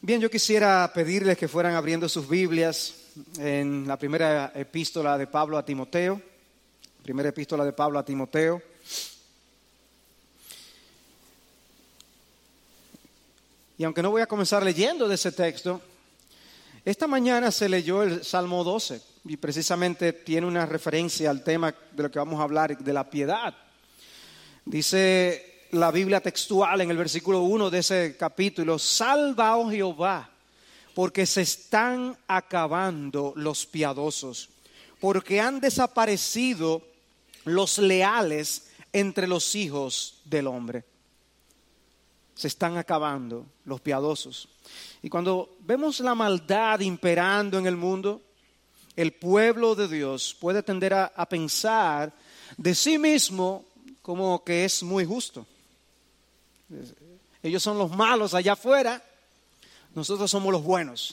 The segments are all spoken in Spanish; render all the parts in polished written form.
Bien, yo quisiera pedirles que fueran abriendo sus Biblias en la primera epístola de Pablo a Timoteo. Primera epístola de Pablo a Timoteo. Y aunque no voy a comenzar leyendo de ese texto, esta mañana se leyó el Salmo 12 y precisamente tiene una referencia al tema de lo que vamos a hablar, de la piedad. Dice la Biblia textual en el versículo 1 de ese capítulo: salva, oh Jehová, porque se están acabando los piadosos, porque han desaparecido los leales entre los hijos del hombre. Se están acabando los piadosos. Y cuando vemos la maldad imperando en el mundo, el pueblo de Dios puede tender a pensar de sí mismo como que es muy justo. Ellos son los malos allá afuera, nosotros somos los buenos.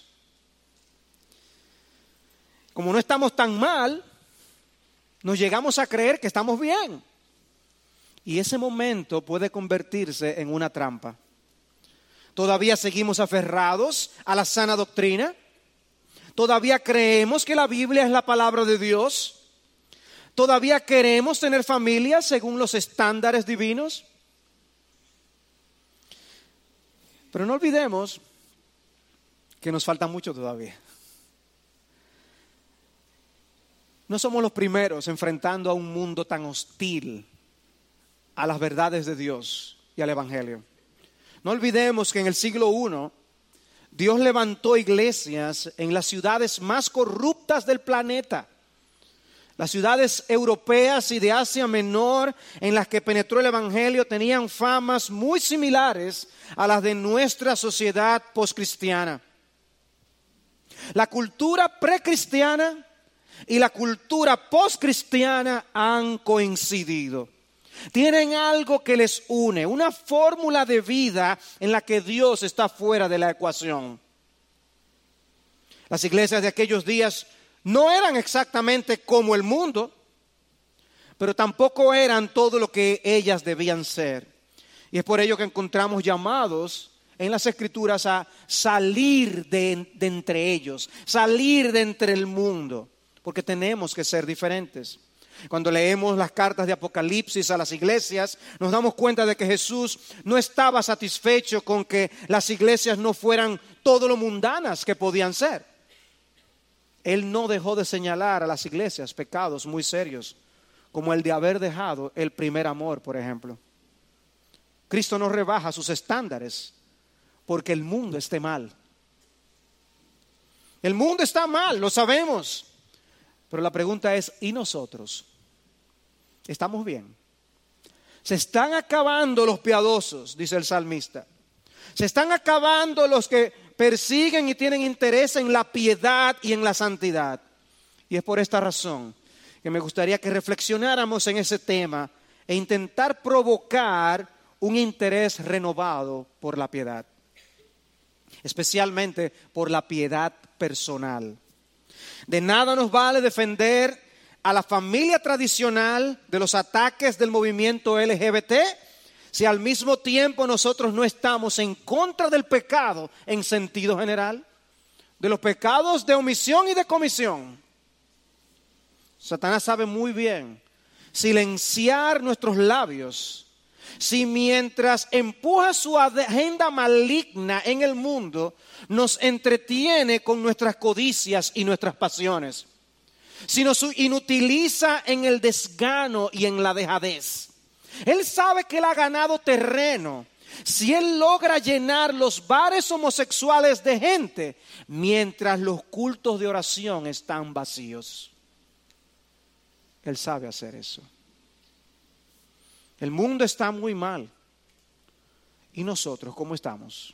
Como no estamos tan mal, nos llegamos a creer que estamos bien. Y ese momento puede convertirse en una trampa. Todavía seguimos aferrados a la sana doctrina. Todavía creemos que la Biblia es la palabra de Dios. Todavía queremos tener familia según los estándares divinos. Pero no olvidemos que nos falta mucho todavía. No somos los primeros enfrentando a un mundo tan hostil a las verdades de Dios y al Evangelio. No olvidemos que en el siglo I Dios levantó iglesias en las ciudades más corruptas del planeta. Las ciudades europeas y de Asia Menor en las que penetró el Evangelio tenían famas muy similares a las de nuestra sociedad poscristiana. La cultura precristiana y la cultura poscristiana han coincidido. Tienen algo que les une, una fórmula de vida en la que Dios está fuera de la ecuación. Las iglesias de aquellos días no eran exactamente como el mundo, pero tampoco eran todo lo que ellas debían ser. Y es por ello que encontramos llamados en las Escrituras a salir de entre ellos, salir de entre el mundo, porque tenemos que ser diferentes. Cuando leemos las cartas de Apocalipsis a las iglesias, nos damos cuenta de que Jesús no estaba satisfecho con que las iglesias no fueran todo lo mundanas que podían ser. Él no dejó de señalar a las iglesias pecados muy serios, como el de haber dejado el primer amor, por ejemplo. Cristo no rebaja sus estándares porque el mundo esté mal. El mundo está mal, lo sabemos. Pero la pregunta es, ¿y nosotros? ¿Estamos bien? Se están acabando los piadosos, dice el salmista. Se están acabando los que persiguen y tienen interés en la piedad y en la santidad. Y es por esta razón que me gustaría que reflexionáramos en ese tema e intentar provocar un interés renovado por la piedad, especialmente por la piedad personal. De nada nos vale defender a la familia tradicional de los ataques del movimiento LGBT si al mismo tiempo nosotros no estamos en contra del pecado en sentido general, de los pecados de omisión y de comisión. Satanás sabe muy bien silenciar nuestros labios si mientras empuja su agenda maligna en el mundo nos entretiene con nuestras codicias y nuestras pasiones, si nos inutiliza en el desgano y en la dejadez. Él sabe que él ha ganado terreno si él logra llenar los bares homosexuales de gente mientras los cultos de oración están vacíos. Él sabe hacer eso. El mundo está muy mal. ¿Y nosotros cómo estamos?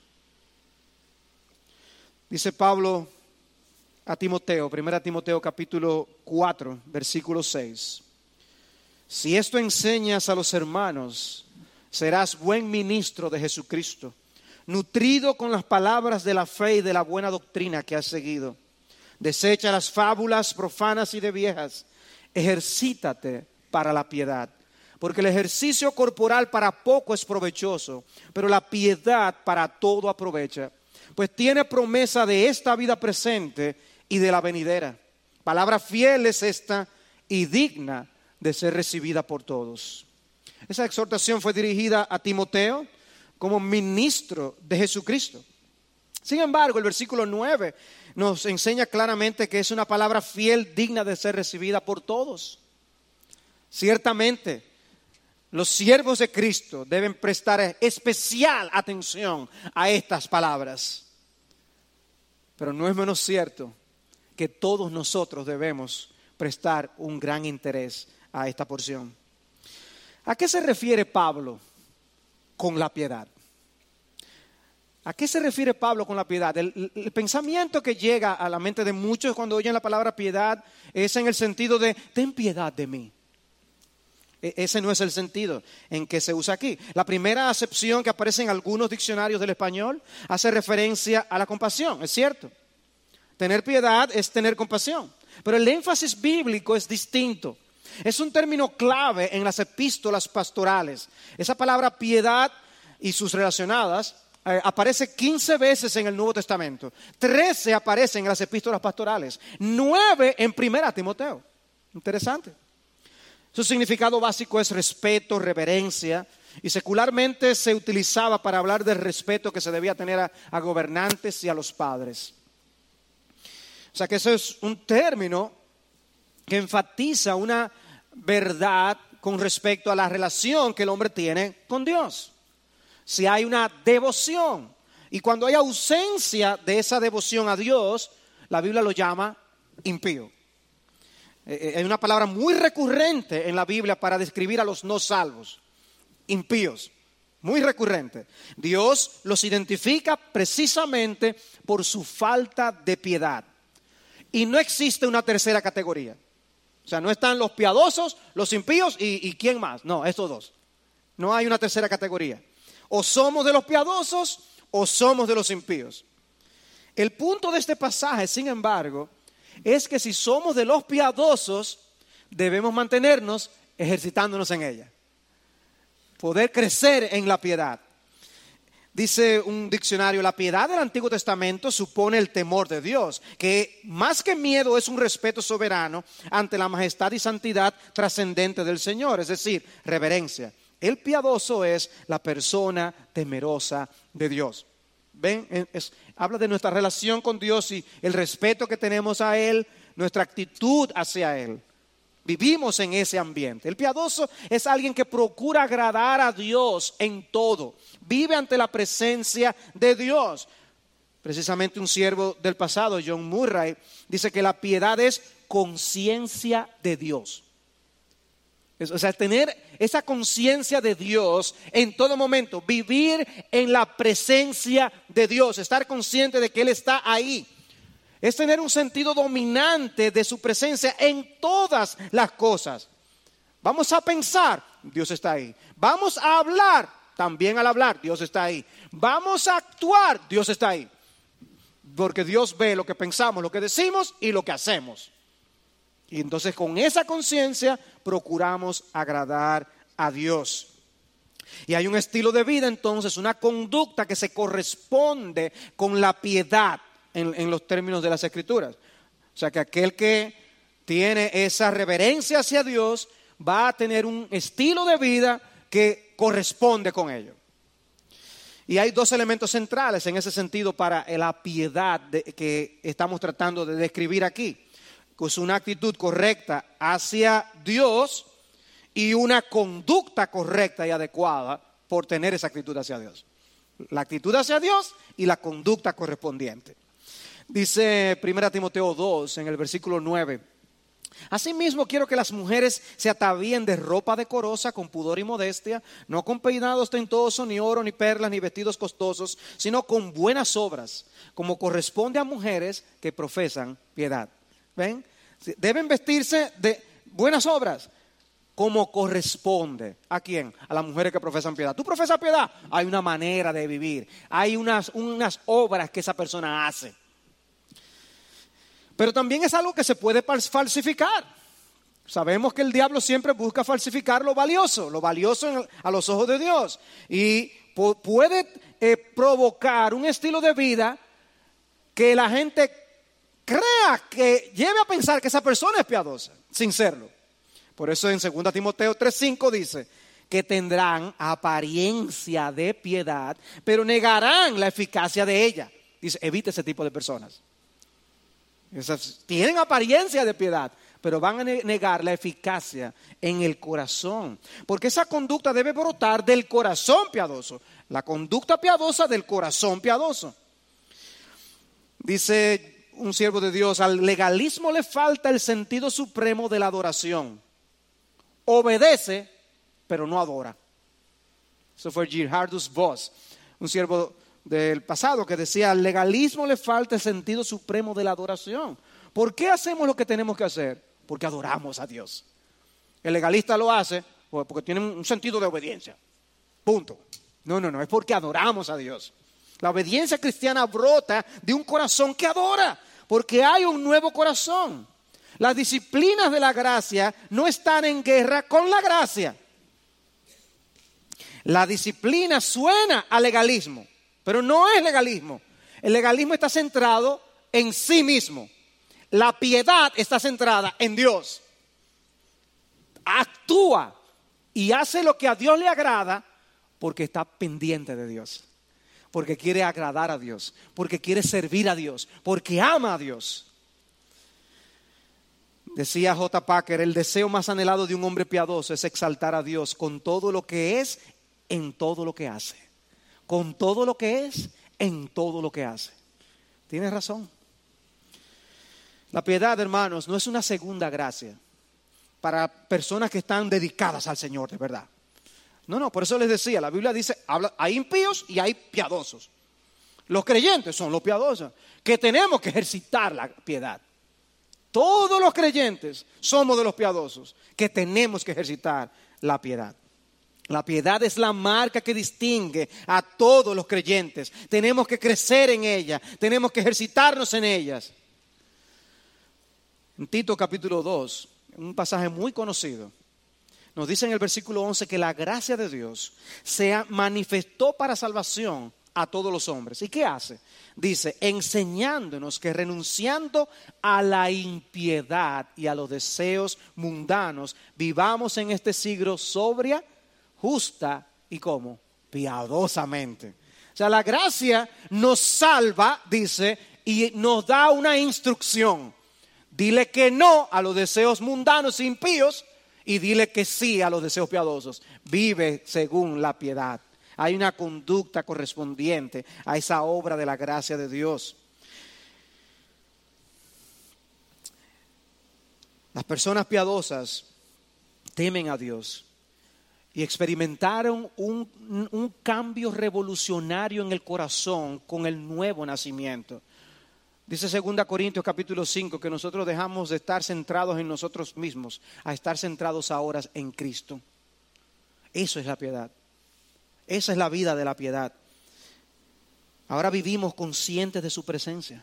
Dice Pablo a Timoteo, 1 Timoteo capítulo 4, versículo 6. Si esto enseñas a los hermanos, serás buen ministro de Jesucristo, nutrido con las palabras de la fe y de la buena doctrina que has seguido. Desecha las fábulas profanas y de viejas. Ejercítate para la piedad. Porque el ejercicio corporal para poco es provechoso, pero la piedad para todo aprovecha, pues tiene promesa de esta vida presente y de la venidera. Palabra fiel es esta y digna de ser recibida por todos. Esa exhortación fue dirigida a Timoteo como ministro de Jesucristo. Sin embargo, el versículo 9 nos enseña claramente que es una palabra fiel, digna de ser recibida por todos. Ciertamente, los siervos de Cristo deben prestar especial atención a estas palabras. Pero no es menos cierto que todos nosotros debemos prestar un gran interés a esta porción. ¿A qué se refiere Pablo con la piedad? ¿A qué se refiere Pablo con la piedad? El pensamiento que llega a la mente de muchos cuando oyen la palabra piedad es en el sentido de ten piedad de mí. Ese no es el sentido en que se usa aquí. La primera acepción que aparece en algunos diccionarios del español hace referencia a la compasión, es cierto. Tener piedad es tener compasión, pero el énfasis bíblico es distinto. Es un término clave en las epístolas pastorales. Esa palabra piedad y sus relacionadas aparece 15 veces en el Nuevo Testamento. 13 aparecen en las epístolas pastorales. 9 en 1 Timoteo. Interesante. Su significado básico es respeto, reverencia, y secularmente se utilizaba para hablar del respeto que se debía tener a gobernantes y a los padres. O sea que eso es un término que enfatiza una verdad con respecto a la relación que el hombre tiene con Dios. Si hay una devoción, y cuando hay ausencia de esa devoción a Dios, la Biblia lo llama impío. Hay una palabra muy recurrente en la Biblia para describir a los no salvos, impíos, muy recurrente. Dios los identifica precisamente por su falta de piedad. Y no existe una tercera categoría. O sea, no están los piadosos, los impíos y ¿quién más? No, estos dos. No hay una tercera categoría. O somos de los piadosos o somos de los impíos. El punto de este pasaje, sin embargo, es que si somos de los piadosos, debemos mantenernos ejercitándonos en ella. Poder crecer en la piedad. Dice un diccionario, la piedad del Antiguo Testamento supone el temor de Dios, que más que miedo es un respeto soberano ante la majestad y santidad trascendente del Señor, es decir, reverencia. El piadoso es la persona temerosa de Dios. ¿Ven? Habla de nuestra relación con Dios y el respeto que tenemos a Él, nuestra actitud hacia Él. Vivimos en ese ambiente. El piadoso es alguien que procura agradar a Dios en todo. Vive ante la presencia de Dios. Precisamente un siervo del pasado, John Murray, dice que la piedad es conciencia de Dios. O sea, tener esa conciencia de Dios en todo momento, vivir en la presencia de Dios, estar consciente de que Él está ahí. Es tener un sentido dominante de su presencia en todas las cosas. Vamos a pensar, Dios está ahí. Vamos a hablar, también al hablar, Dios está ahí. Vamos a actuar, Dios está ahí. Porque Dios ve lo que pensamos, lo que decimos y lo que hacemos. Y entonces con esa conciencia procuramos agradar a Dios. Y hay un estilo de vida entonces, una conducta que se corresponde con la piedad en los términos de las Escrituras. O sea que aquel que tiene esa reverencia hacia Dios va a tener un estilo de vida que corresponde con ello. Y hay dos elementos centrales en ese sentido para la piedad que estamos tratando de describir aquí. Pues una actitud correcta hacia Dios y una conducta correcta y adecuada por tener esa actitud hacia Dios. La actitud hacia Dios y la conducta correspondiente. Dice 1 Timoteo 2 en el versículo 9. Asimismo quiero que las mujeres se atavíen de ropa decorosa con pudor y modestia, no con peinado ostentoso, ni oro, ni perlas, ni vestidos costosos, sino con buenas obras, como corresponde a mujeres que profesan piedad. ¿Ven? Deben vestirse de buenas obras, como corresponde. ¿A quién? A las mujeres que profesan piedad. ¿Tú profesas piedad? Hay una manera de vivir, hay unas obras que esa persona hace. Pero también es algo que se puede falsificar. Sabemos que el diablo siempre busca falsificar lo valioso a los ojos de Dios. Y puede provocar un estilo de vida que la gente crea, que lleve a pensar que esa persona es piadosa, sin serlo. Por eso en 2 Timoteo 3:5 dice que tendrán apariencia de piedad, pero negarán la eficacia de ella. Dice, evite ese tipo de personas. Esas tienen apariencia de piedad, pero van a negar la eficacia en el corazón. Porque esa conducta debe brotar del corazón piadoso. La conducta piadosa del corazón piadoso. Dice un siervo de Dios, al legalismo le falta el sentido supremo de la adoración. Obedece, pero no adora. Eso fue Gerhardus Voss, un siervo del pasado que decía, al legalismo le falta el sentido supremo de la adoración. ¿Por qué hacemos lo que tenemos que hacer? Porque adoramos a Dios. El legalista lo hace porque tiene un sentido de obediencia. Punto. No, es porque adoramos a Dios. La obediencia cristiana brota de un corazón que adora, porque hay un nuevo corazón. Las disciplinas de la gracia no están en guerra con la gracia. La disciplina suena a legalismo, pero no es legalismo. El legalismo está centrado en sí mismo. La piedad está centrada en Dios. Actúa y hace lo que a Dios le agrada porque está pendiente de Dios. Porque quiere agradar a Dios. Porque quiere servir a Dios. Porque ama a Dios. Decía J. Packer, el deseo más anhelado de un hombre piadoso es exaltar a Dios con todo lo que es, en todo lo que hace. Con todo lo que es, en todo lo que hace. Tienes razón. La piedad, hermanos, no es una segunda gracia para personas que están dedicadas al Señor de verdad. No, por eso les decía, la Biblia dice, hay impíos y hay piadosos. Los creyentes son los piadosos, que tenemos que ejercitar la piedad. Todos los creyentes somos de los piadosos, que tenemos que ejercitar la piedad. La piedad es la marca que distingue a todos los creyentes. Tenemos que crecer en ella, tenemos que ejercitarnos en ellas. En Tito capítulo 2, un pasaje muy conocido, nos dice en el versículo 11 que la gracia de Dios se manifestó para salvación a todos los hombres. ¿Y qué hace? Dice, enseñándonos que renunciando a la impiedad y a los deseos mundanos, vivamos en este siglo sobria, justa y ¿cómo? Piadosamente. O sea, la gracia nos salva, dice, y nos da una instrucción. Dile que no a los deseos mundanos e impíos y dile que sí a los deseos piadosos. Vive según la piedad. Hay una conducta correspondiente a esa obra de la gracia de Dios. Las personas piadosas temen a Dios y experimentaron un cambio revolucionario en el corazón con el nuevo nacimiento. Dice 2 Corintios capítulo 5 que nosotros dejamos de estar centrados en nosotros mismos a estar centrados ahora en Cristo. Eso es la piedad. Esa es la vida de la piedad. Ahora vivimos conscientes de su presencia.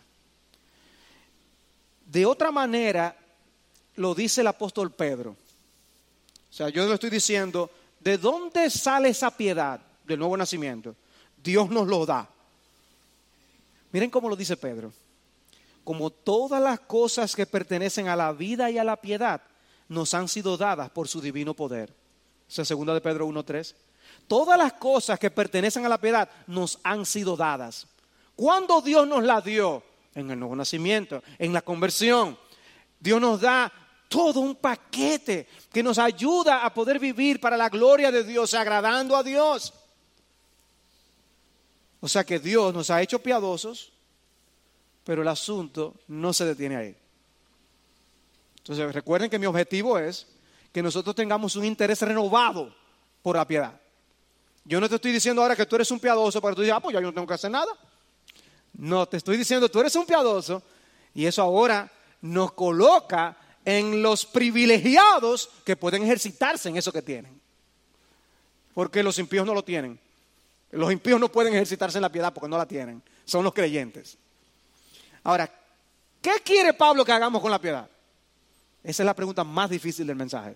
De otra manera, lo dice el apóstol Pedro. O sea, yo le estoy diciendo, ¿de dónde sale esa piedad del nuevo nacimiento? Dios nos lo da. Miren cómo lo dice Pedro. Como todas las cosas que pertenecen a la vida y a la piedad nos han sido dadas por su divino poder. Esa es 2 de Pedro 1:3. Todas las cosas que pertenecen a la piedad nos han sido dadas. ¿Cuándo Dios nos las dio? En el nuevo nacimiento, en la conversión. Dios nos da todo un paquete que nos ayuda a poder vivir para la gloria de Dios, agradando a Dios. O sea que Dios nos ha hecho piadosos, pero el asunto no se detiene ahí. Entonces recuerden que mi objetivo es que nosotros tengamos un interés renovado por la piedad. Yo no te estoy diciendo ahora que tú eres un piadoso para que tú digas, pues ya yo no tengo que hacer nada. No, te estoy diciendo tú eres un piadoso y eso ahora nos coloca en los privilegiados que pueden ejercitarse en eso que tienen. Porque los impíos no lo tienen. Los impíos no pueden ejercitarse en la piedad porque no la tienen. Son los creyentes. Ahora, ¿qué quiere Pablo que hagamos con la piedad? Esa es la pregunta más difícil del mensaje.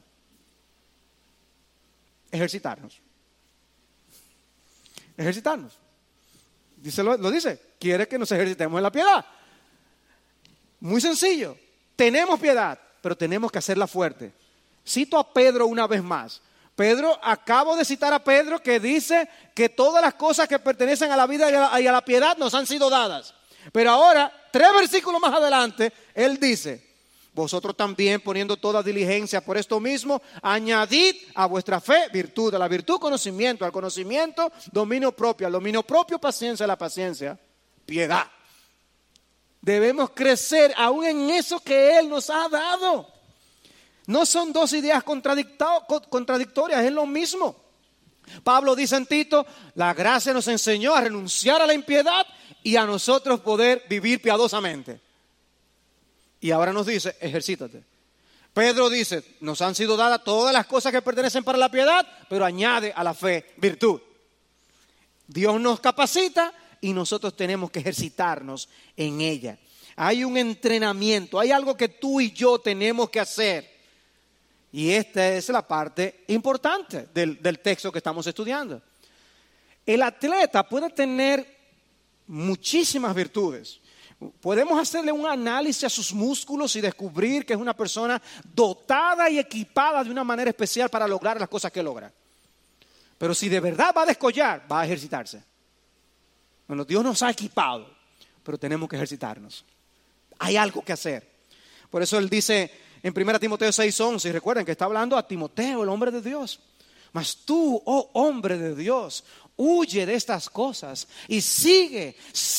Ejercitarnos. Ejercitarnos. Lo dice, quiere que nos ejercitemos en la piedad. Muy sencillo, tenemos piedad, pero tenemos que hacerla fuerte. Cito a Pedro una vez más. Acabo de citar a Pedro que dice que todas las cosas que pertenecen a la vida y a la piedad nos han sido dadas. Pero ahora, 3 versículos más adelante, él dice: vosotros también, poniendo toda diligencia por esto mismo, añadid a vuestra fe virtud, a la virtud conocimiento, al conocimiento dominio propio, al dominio propio paciencia, a la paciencia piedad. Debemos crecer aún en eso que Él nos ha dado. No son dos ideas contradictorias, es lo mismo. Pablo dice en Tito: la gracia nos enseñó a renunciar a la impiedad y a nosotros poder vivir piadosamente. Y ahora nos dice: ejercítate. Pedro dice: nos han sido dadas todas las cosas que pertenecen para la piedad, pero añade a la fe virtud. Dios nos capacita y nosotros tenemos que ejercitarnos en ella. Hay un entrenamiento, hay algo que tú y yo tenemos que hacer. Y esta es la parte importante del texto que estamos estudiando. El atleta puede tener muchísimas virtudes. Podemos hacerle un análisis a sus músculos y descubrir que es una persona dotada y equipada de una manera especial para lograr las cosas que logra. Pero si de verdad va a descollar, va a ejercitarse. Bueno, Dios nos ha equipado, pero tenemos que ejercitarnos. Hay algo que hacer. Por eso Él dice en 1 Timoteo 6:11, y recuerden que está hablando a Timoteo, el hombre de Dios: mas tú, oh hombre de Dios, huye de estas cosas y sigue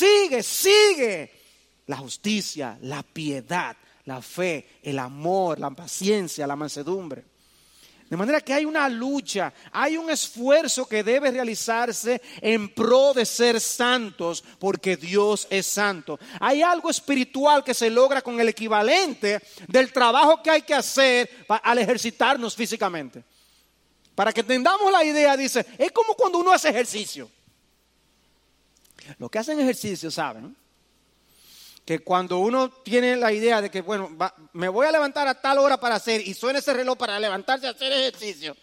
la justicia, la piedad, la fe, el amor, la paciencia, la mansedumbre. De manera que hay una lucha, hay un esfuerzo que debe realizarse en pro de ser santos, porque Dios es santo. Hay algo espiritual que se logra con el equivalente del trabajo que hay que hacer al ejercitarnos físicamente. Para que entendamos la idea, dice, es como cuando uno hace ejercicio. Los que hacen ejercicio saben que cuando uno tiene la idea de que, bueno, me voy a levantar a tal hora para hacer, y suena ese reloj para levantarse a hacer ejercicio.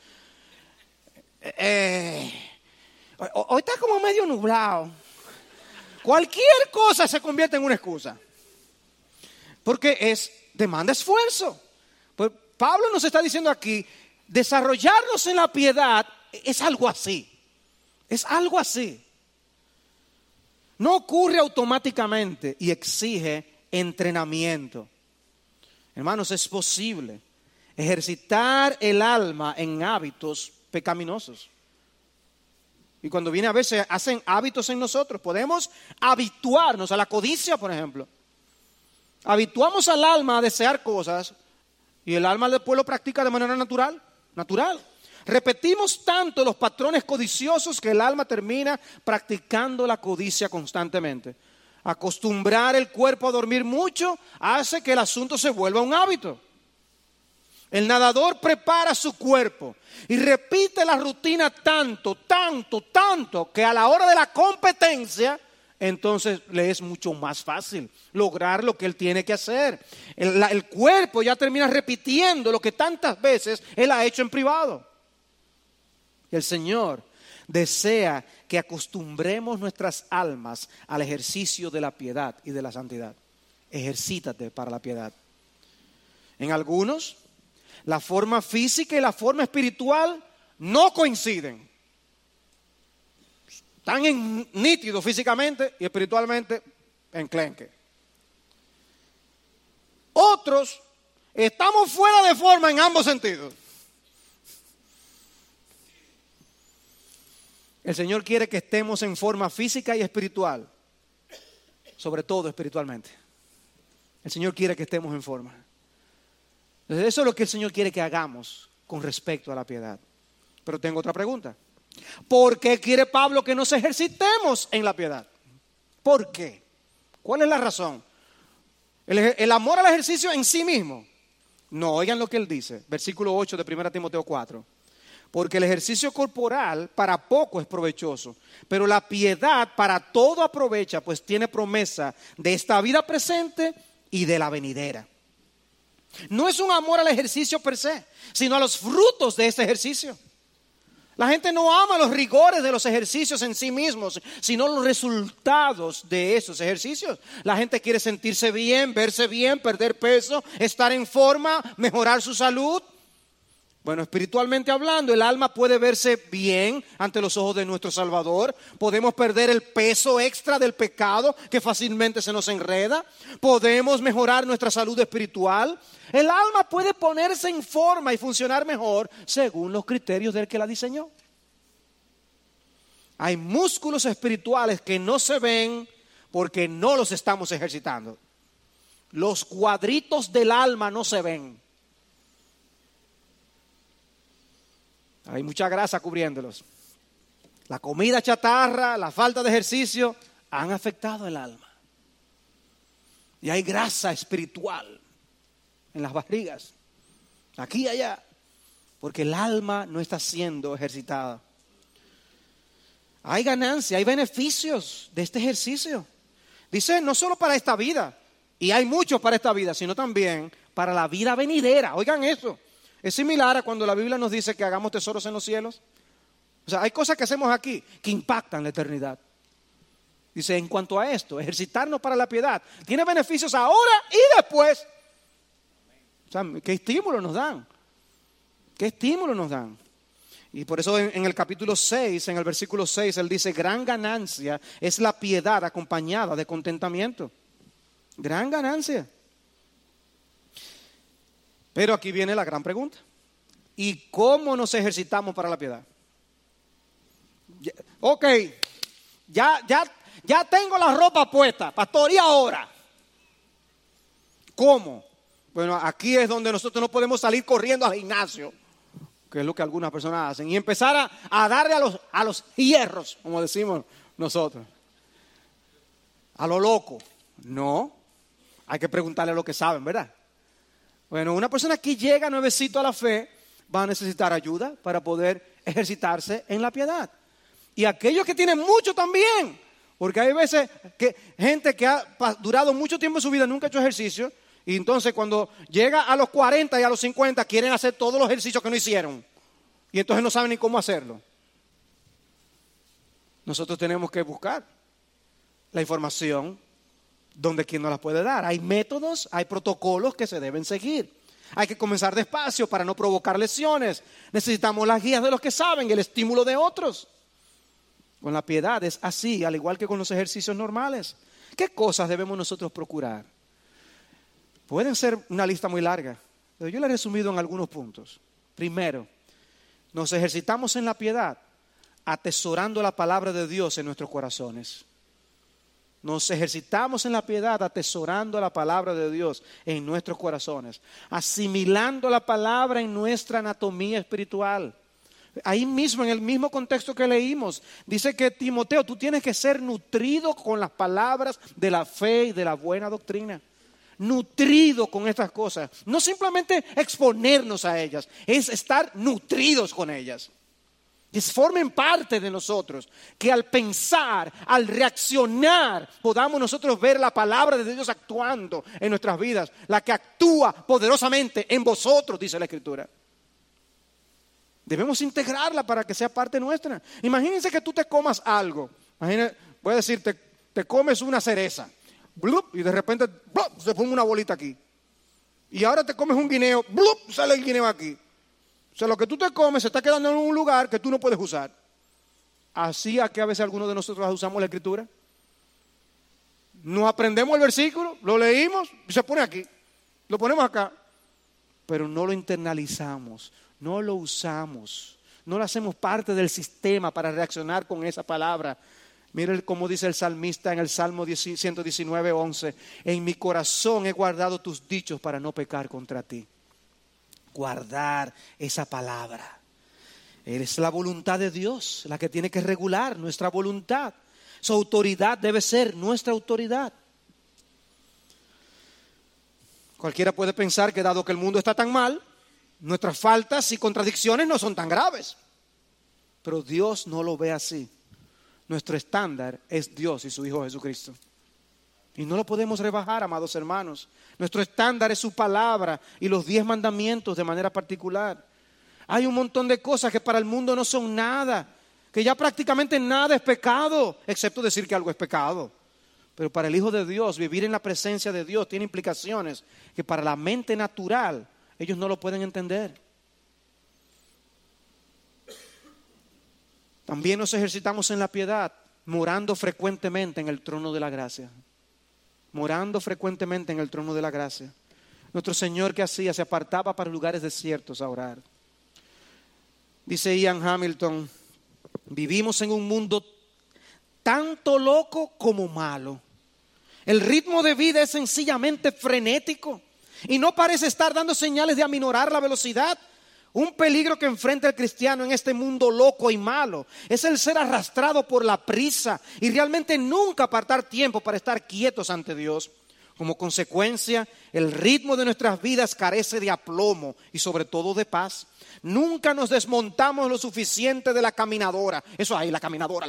Hoy está como medio nublado. Cualquier cosa se convierte en una excusa. Porque demanda esfuerzo. Pues Pablo nos está diciendo aquí: desarrollarnos en la piedad es algo así. Es algo así. No ocurre automáticamente y exige entrenamiento. Hermanos, es posible ejercitar el alma en hábitos pecaminosos. Y cuando viene a ver, se hacen hábitos en nosotros. Podemos habituarnos a la codicia, por ejemplo. Habituamos al alma a desear cosas y el alma después lo practica de manera natural. Repetimos tanto los patrones codiciosos que el alma termina practicando la codicia constantemente. Acostumbrar el cuerpo a dormir mucho hace que el asunto se vuelva un hábito. El nadador prepara su cuerpo y repite la rutina tanto, que a la hora de la competencia, entonces le es mucho más fácil lograr lo que él tiene que hacer. El cuerpo ya termina repitiendo lo que tantas veces él ha hecho en privado. El Señor desea que acostumbremos nuestras almas al ejercicio de la piedad y de la santidad. Ejercítate para la piedad. En algunos, la forma física y la forma espiritual no coinciden. Están nítidos físicamente y espiritualmente enclenque. Otros, estamos fuera de forma en ambos sentidos. El Señor quiere que estemos en forma física y espiritual, sobre todo espiritualmente. El Señor quiere que estemos en forma. Entonces, eso es lo que el Señor quiere que hagamos con respecto a la piedad. Pero tengo otra pregunta. ¿Por qué quiere Pablo que nos ejercitemos en la piedad? ¿Por qué? ¿Cuál es la razón? ¿El amor al ejercicio en sí mismo? No, oigan lo que él dice, versículo 8 de 1 Timoteo 4. Porque el ejercicio corporal para poco es provechoso, pero la piedad para todo aprovecha, pues tiene promesa de esta vida presente y de la venidera. No es un amor al ejercicio per se, sino a los frutos de este ejercicio. La gente no ama los rigores de los ejercicios en sí mismos, sino los resultados de esos ejercicios. La gente quiere sentirse bien, verse bien, perder peso, estar en forma, mejorar su salud. Bueno, espiritualmente hablando, el alma puede verse bien ante los ojos de nuestro Salvador. Podemos perder el peso extra del pecado que fácilmente se nos enreda. Podemos mejorar nuestra salud espiritual. El alma puede ponerse en forma y funcionar mejor según los criterios del que la diseñó. Hay músculos espirituales que no se ven porque no los estamos ejercitando. Los cuadritos del alma no se ven. Hay mucha grasa cubriéndolos. La comida chatarra, la falta de ejercicio han afectado el alma. Y hay grasa espiritual en las barrigas, aquí y allá, porque el alma no está siendo ejercitada. Hay ganancia, hay beneficios de este ejercicio. Dice, no solo para esta vida, y hay muchos para esta vida, sino también para la vida venidera. Oigan eso. Es similar a cuando la Biblia nos dice que hagamos tesoros en los cielos. O sea, hay cosas que hacemos aquí que impactan la eternidad. Dice, en cuanto a esto, ejercitarnos para la piedad tiene beneficios ahora y después. O sea, ¿qué estímulo nos dan? ¿Qué estímulo nos dan? Y por eso en el capítulo 6, en el versículo 6, él dice, gran ganancia es la piedad acompañada de contentamiento. Gran ganancia. Pero aquí viene la gran pregunta. ¿Y cómo nos ejercitamos para la piedad? Ok, ya tengo la ropa puesta, pastor, ¿y ahora? ¿Cómo? Bueno, aquí es donde nosotros no podemos salir corriendo al gimnasio, que es lo que algunas personas hacen, y empezar a darle a los hierros, como decimos nosotros. A lo loco. No, hay que preguntarle a lo que saben, ¿verdad? Bueno, una persona que llega nuevecito a la fe va a necesitar ayuda para poder ejercitarse en la piedad. Y aquellos que tienen mucho también, porque hay veces que gente que ha durado mucho tiempo en su vida nunca ha hecho ejercicio, y entonces cuando llega a los 40 y a los 50 quieren hacer todos los ejercicios que no hicieron, y entonces no saben ni cómo hacerlo. Nosotros tenemos que buscar la información donde quien nos la puede dar. Hay métodos, hay protocolos que se deben seguir. Hay que comenzar despacio para no provocar lesiones. Necesitamos las guías de los que saben y el estímulo de otros. Con la piedad es así, al igual que con los ejercicios normales. ¿Qué cosas debemos nosotros procurar? Pueden ser una lista muy larga, pero yo la he resumido en algunos puntos. Primero, nos ejercitamos en la piedad atesorando la palabra de Dios en nuestros corazones. Nos ejercitamos en la piedad atesorando la palabra de Dios en nuestros corazones, asimilando la palabra en nuestra anatomía espiritual. Ahí mismo, en el mismo contexto que leímos, dice que Timoteo, tú tienes que ser nutrido con las palabras de la fe y de la buena doctrina. Nutrido con estas cosas. No simplemente exponernos a ellas, es estar nutridos con ellas. Que formen parte de nosotros, que al pensar, al reaccionar, podamos nosotros ver la palabra de Dios actuando en nuestras vidas, la que actúa poderosamente en vosotros, dice la Escritura. Debemos integrarla para que sea parte nuestra. Imagínense que tú te comas algo. Voy a decir, te comes una cereza, ¡blup! Y de repente ¡blup! Se pone una bolita aquí. Y ahora te comes un guineo, ¡blup! Sale el guineo aquí. O sea, lo que tú te comes se está quedando en un lugar que tú no puedes usar. Así a que a veces algunos de nosotros usamos la Escritura. Nos aprendemos el versículo, lo leímos y se pone aquí. Lo ponemos acá. Pero no lo internalizamos, no lo usamos, no lo hacemos parte del sistema para reaccionar con esa palabra. Mire cómo dice el salmista en el Salmo 119:11. En mi corazón he guardado tus dichos para no pecar contra ti. Guardar esa palabra. Es la voluntad de Dios la que tiene que regular nuestra voluntad. Su autoridad debe ser nuestra autoridad. Cualquiera puede pensar que dado que el mundo está tan mal, nuestras faltas y contradicciones no son tan graves. Pero Dios no lo ve así. Nuestro estándar es Dios y su Hijo Jesucristo. Y no lo podemos rebajar, amados hermanos. Nuestro estándar es su palabra y los 10 mandamientos de manera particular. Hay un montón de cosas que para el mundo no son nada, que ya prácticamente nada es pecado, excepto decir que algo es pecado. Pero para el Hijo de Dios, vivir en la presencia de Dios tiene implicaciones que para la mente natural ellos no lo pueden entender. También nos ejercitamos en la piedad, morando frecuentemente en el trono de la gracia. Morando frecuentemente en el trono de la gracia. Nuestro Señor, ¿qué hacía? Se apartaba para lugares desiertos a orar. Dice Ian Hamilton, vivimos en un mundo tanto loco como malo. El ritmo de vida es sencillamente frenético y no parece estar dando señales de aminorar la velocidad. Un peligro que enfrenta el cristiano en este mundo loco y malo es el ser arrastrado por la prisa y realmente nunca apartar tiempo para estar quietos ante Dios. Como consecuencia, el ritmo de nuestras vidas carece de aplomo y sobre todo de paz. Nunca nos desmontamos lo suficiente de la caminadora. Eso ahí, la caminadora,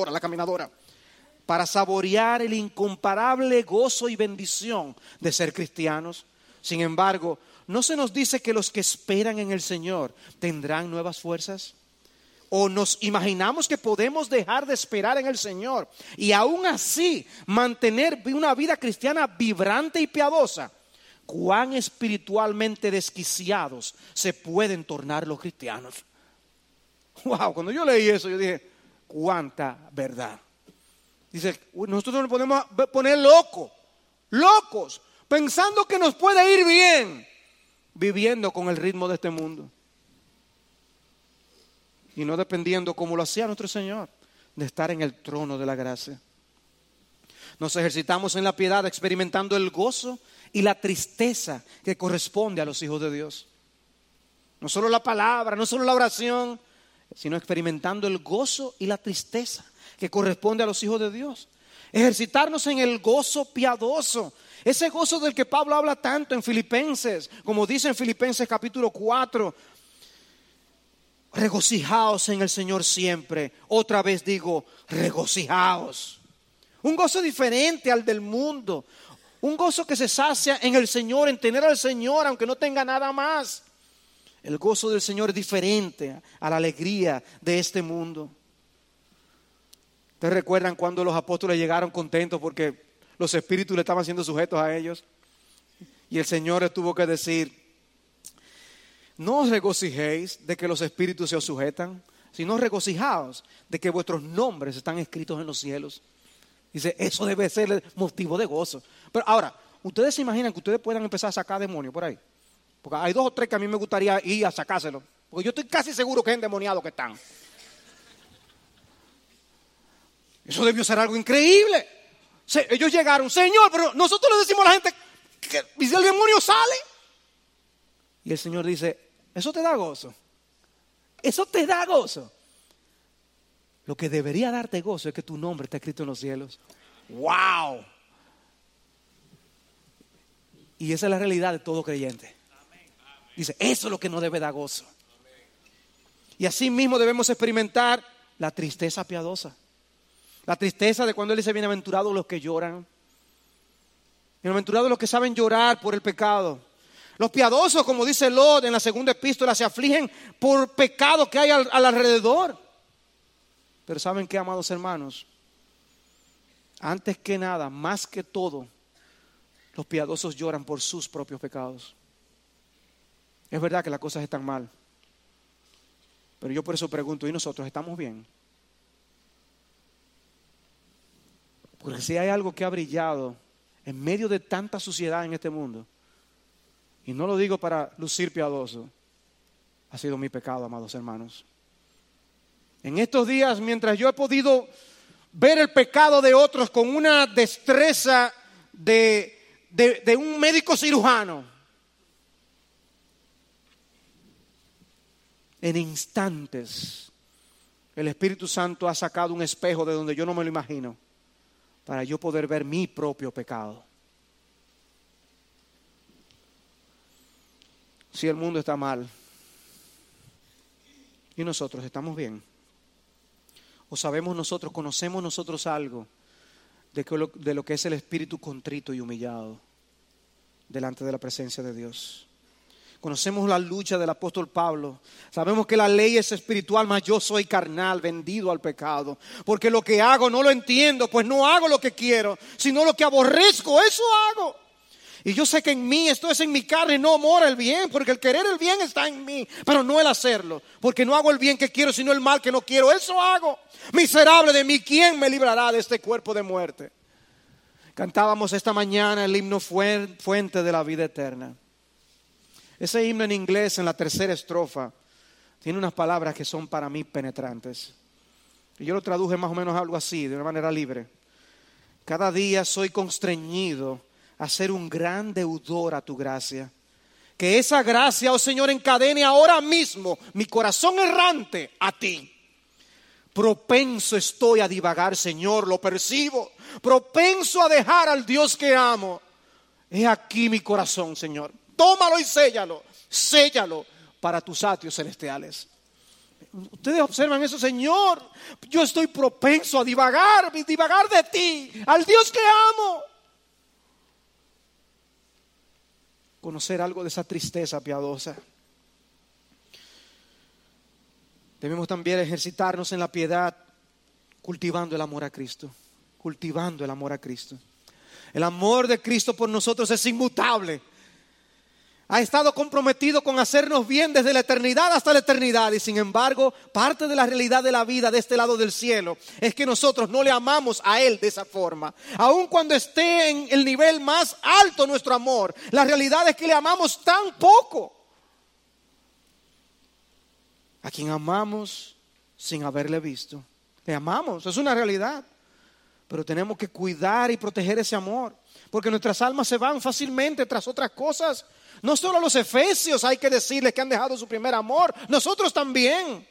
para saborear el incomparable gozo y bendición de ser cristianos. Sin embargo, ¿no se nos dice que los que esperan en el Señor tendrán nuevas fuerzas? ¿O nos imaginamos que podemos dejar de esperar en el Señor y aún así mantener una vida cristiana vibrante y piadosa? ¿Cuán espiritualmente desquiciados se pueden tornar los cristianos? Wow, cuando yo leí eso yo dije, cuánta verdad. Dice, nosotros nos podemos poner locos, pensando que nos puede ir bien, viviendo con el ritmo de este mundo. Y no dependiendo como lo hacía nuestro Señor, de estar en el trono de la gracia. Nos ejercitamos en la piedad experimentando el gozo y la tristeza que corresponde a los hijos de Dios. No solo la palabra, no solo la oración, sino experimentando el gozo y la tristeza que corresponde a los hijos de Dios. Ejercitarnos en el gozo piadoso. Ese gozo del que Pablo habla tanto en Filipenses, como dice en Filipenses capítulo 4. Regocijaos en el Señor siempre. Otra vez digo, regocijaos. Un gozo diferente al del mundo. Un gozo que se sacia en el Señor, en tener al Señor, aunque no tenga nada más. El gozo del Señor es diferente a la alegría de este mundo. ¿Ustedes recuerdan cuando los apóstoles llegaron contentos porque los espíritus le estaban siendo sujetos a ellos? Y el Señor les tuvo que decir, no os regocijéis de que los espíritus se os sujetan, sino regocijaos de que vuestros nombres están escritos en los cielos. Dice, eso debe ser el motivo de gozo. Pero ahora, ¿ustedes se imaginan que ustedes puedan empezar a sacar demonios por ahí? Porque hay 2 o 3 que a mí me gustaría ir a sacárselos. Porque yo estoy casi seguro que es endemoniado que están. Eso debió ser algo increíble. Ellos llegaron, Señor, pero nosotros le decimos a la gente que si el demonio sale. Y el Señor dice, eso te da gozo. Eso te da gozo. Lo que debería darte gozo es que tu nombre está escrito en los cielos. ¡Wow! Y esa es la realidad de todo creyente. Dice, eso es lo que nos debe dar gozo. Y así mismo debemos experimentar la tristeza piadosa. La tristeza de cuando Él dice, bienaventurados los que lloran. Bienaventurados los que saben llorar por el pecado. Los piadosos, como dice Lot en la segunda epístola, se afligen por pecado que hay al alrededor. Pero ¿saben qué, amados hermanos? Antes que nada, más que todo, los piadosos lloran por sus propios pecados. Es verdad que las cosas están mal. Pero yo por eso pregunto, ¿y nosotros estamos bien? Porque si hay algo que ha brillado en medio de tanta suciedad en este mundo, y no lo digo para lucir piadoso, ha sido mi pecado, amados hermanos. En estos días, mientras yo he podido ver el pecado de otros con una destreza de un médico cirujano, en instantes el Espíritu Santo ha sacado un espejo de donde yo no me lo imagino, para yo poder ver mi propio pecado. Si el mundo está mal y nosotros estamos bien, o sabemos nosotros, conocemos nosotros algo de lo que es el espíritu contrito y humillado delante de la presencia de Dios. Conocemos la lucha del apóstol Pablo. Sabemos que la ley es espiritual, mas yo soy carnal, vendido al pecado. Porque lo que hago no lo entiendo, pues no hago lo que quiero, sino lo que aborrezco, eso hago. Y yo sé que en mí, esto es en mi carne, no mora el bien, porque el querer el bien está en mí, pero no el hacerlo. Porque no hago el bien que quiero, sino el mal que no quiero, eso hago. Miserable de mí, ¿quién me librará de este cuerpo de muerte? Cantábamos esta mañana el himno Fuente de la Vida Eterna. Ese himno en inglés, en la tercera estrofa, tiene unas palabras que son para mí penetrantes. Y yo lo traduje más o menos algo así, de una manera libre. Cada día soy constreñido a ser un gran deudor a tu gracia. Que esa gracia, oh Señor, encadene ahora mismo mi corazón errante a ti. Propenso estoy a divagar, Señor, lo percibo. Propenso a dejar al Dios que amo. He aquí mi corazón, Señor. Tómalo y séllalo para tus atrios celestiales. Ustedes observan eso, Señor. Yo estoy propenso a divagar de ti, al Dios que amo. Conocer algo de esa tristeza piadosa. Debemos también ejercitarnos en la piedad, cultivando el amor a Cristo. Cultivando el amor a Cristo. El amor de Cristo por nosotros es inmutable. Ha estado comprometido con hacernos bien desde la eternidad hasta la eternidad. Y sin embargo, parte de la realidad de la vida de este lado del cielo es que nosotros no le amamos a Él de esa forma. Aun cuando esté en el nivel más alto nuestro amor, la realidad es que le amamos tan poco. A quien amamos sin haberle visto. Le amamos, es una realidad. Pero tenemos que cuidar y proteger ese amor. Porque nuestras almas se van fácilmente tras otras cosas. No solo a los efesios hay que decirles que han dejado su primer amor. Nosotros también.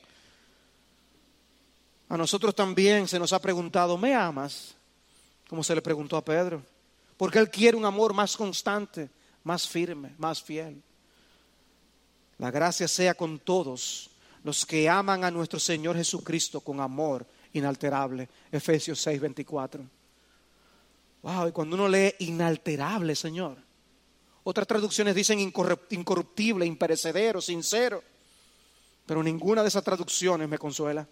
A nosotros también se nos ha preguntado, ¿me amas? Como se le preguntó a Pedro. Porque Él quiere un amor más constante, más firme, más fiel. La gracia sea con todos los que aman a nuestro Señor Jesucristo con amor inalterable. Efesios 6:24. Wow, y cuando uno lee inalterable, Señor. Otras traducciones dicen incorruptible, imperecedero, sincero. Pero ninguna de esas traducciones me consuela.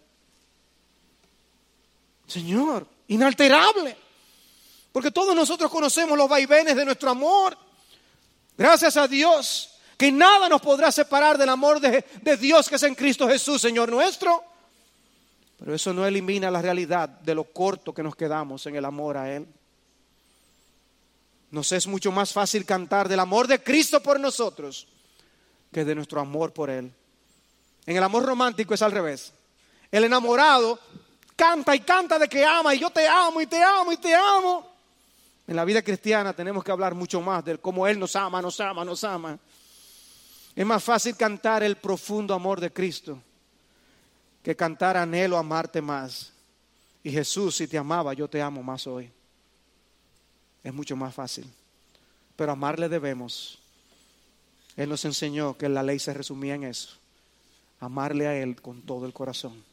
Señor, inalterable. Porque todos nosotros conocemos los vaivenes de nuestro amor. Gracias a Dios, que nada nos podrá separar del amor de Dios que es en Cristo Jesús, Señor nuestro. Pero eso no elimina la realidad de lo corto que nos quedamos en el amor a Él. Nos es mucho más fácil cantar del amor de Cristo por nosotros que de nuestro amor por Él. En el amor romántico es al revés. El enamorado canta y canta de que ama y yo te amo y te amo y te amo. En la vida cristiana tenemos que hablar mucho más de cómo Él nos ama, nos ama, nos ama. Es más fácil cantar el profundo amor de Cristo que cantar anhelo amarte más. Y Jesús, si te amaba, yo te amo más hoy. Es mucho más fácil. Pero amarle debemos. Él nos enseñó que la ley se resumía en eso. Amarle a Él con todo el corazón.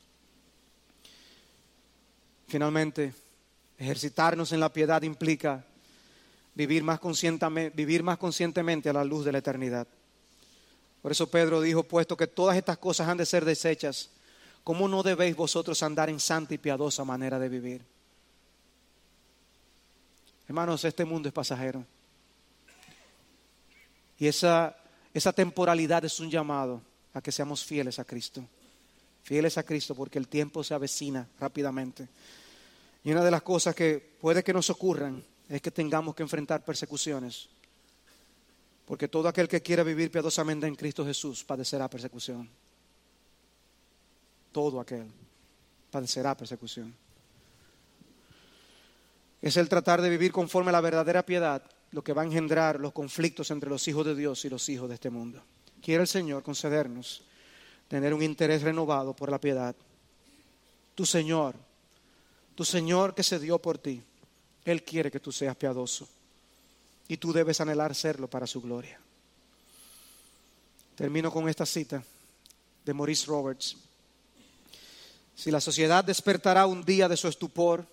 Finalmente, ejercitarnos en la piedad implica vivir más conscientemente a la luz de la eternidad. Por eso Pedro dijo, puesto que todas estas cosas han de ser desechas, ¿cómo no debéis vosotros andar en santa y piadosa manera de vivir? Hermanos, este mundo es pasajero. Y esa temporalidad es un llamado a que seamos fieles a Cristo. Fieles a Cristo porque el tiempo se avecina rápidamente. Y una de las cosas que puede que nos ocurran es que tengamos que enfrentar persecuciones. Porque todo aquel que quiera vivir piadosamente en Cristo Jesús padecerá persecución. Todo aquel padecerá persecución. Es el tratar de vivir conforme a la verdadera piedad lo que va a engendrar los conflictos entre los hijos de Dios y los hijos de este mundo. Quiere el Señor concedernos tener un interés renovado por la piedad. Tu Señor que se dio por ti, Él quiere que tú seas piadoso y tú debes anhelar serlo para su gloria. Termino con esta cita de Maurice Roberts. Si la sociedad despertará un día de su estupor,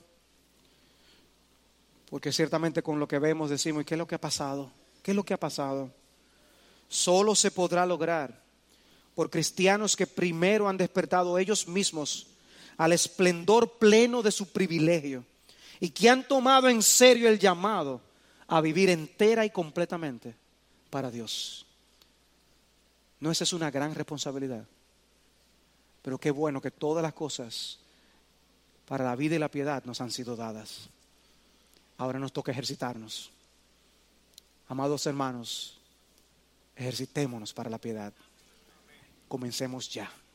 porque ciertamente con lo que vemos decimos, ¿qué es lo que ha pasado? ¿Qué es lo que ha pasado? solo se podrá lograr por cristianos que primero han despertado ellos mismos al esplendor pleno de su privilegio y que han tomado en serio el llamado a vivir entera y completamente para Dios. ¿No esa es una gran responsabilidad? Pero qué bueno que todas las cosas para la vida y la piedad nos han sido dadas. Ahora nos toca ejercitarnos. Amados hermanos, ejercitémonos para la piedad. Comencemos ya.